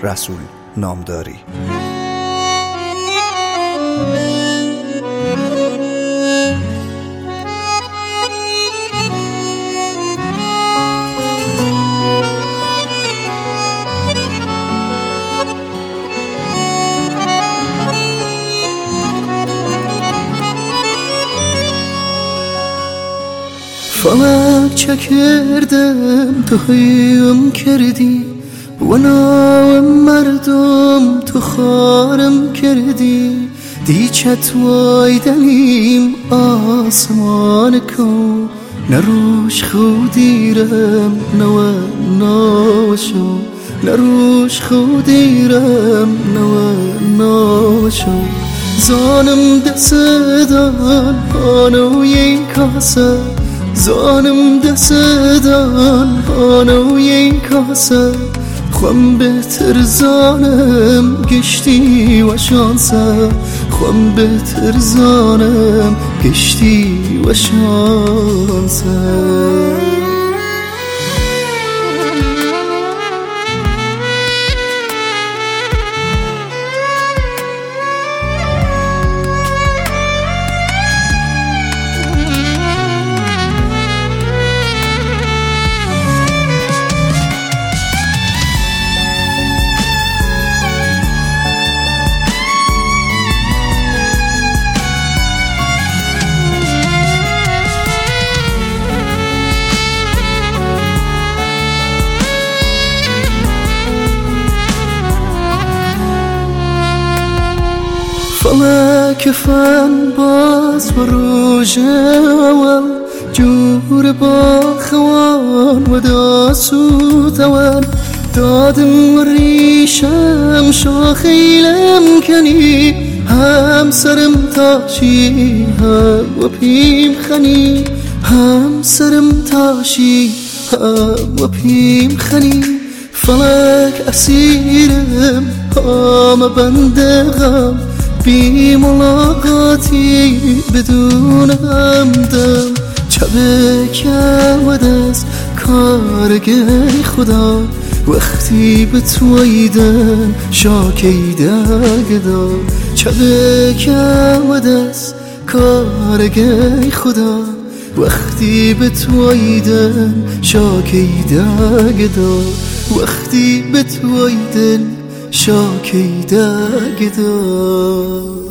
رسول نامداری. فلک چکردم تو خیم کردی و نام مردم تو خارم کردی دیچت وای دلیم آسمان کن نروش خودیرم نوشو نروش خودیرم نوشو زانم دستدان آنوی کاسه زانم دستدان آنوی کاسه خوام بهتر زانم گشتی و شانسه خوام بهتر زانم گشتی و شانسه فلک فن باز و روژ اول جور با خوان و داسوت اول دادم و ریشم شاخیلم کنی هم سرم تاشی هم و پیم خنی هم سرم تاشی هم و پیم خنی فلک اسیرم هم بندغم بی ملاقاتی بدون همدم چبه که و دست کارگه خدا وقتی به تویدن شاکیده گدا چبه که و دست کارگه خدا وقتی به تویدن شاکیده گدا وقتی به تویدن شاکیده گدا